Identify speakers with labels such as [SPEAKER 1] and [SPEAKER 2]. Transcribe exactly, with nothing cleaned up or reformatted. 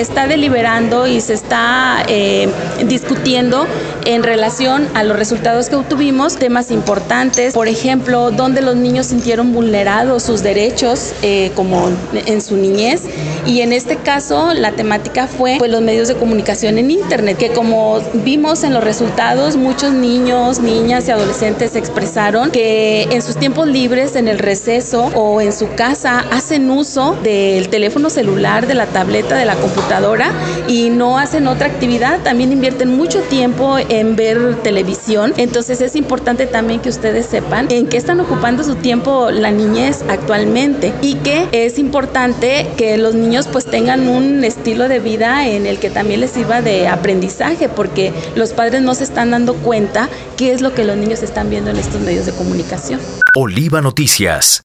[SPEAKER 1] está deliberando y se está eh, discutiendo en relación a los resultados que obtuvimos, temas importantes, por ejemplo, donde los niños sintieron vulnerados sus derechos eh, como en su niñez, y en este caso la temática fue pues los medios de comunicación en internet, que como vimos en los resultados, muchos niños, niñas y adolescentes expresaron que en sus tiempos libres, en el receso o en su casa, hacen uso del teléfono celular, de la tableta, de la computadora y no hacen otra actividad. También invierten mucho tiempo en ver televisión. Entonces es importante también que ustedes sepan en qué están ocupando su tiempo la niñez actualmente, y que es importante que los niños pues tengan un estilo de vida en el que también les sirva de aprendizaje, porque los padres no se están dando cuenta qué es lo que los niños están viendo en estos medios de comunicación.
[SPEAKER 2] Oliva Noticias.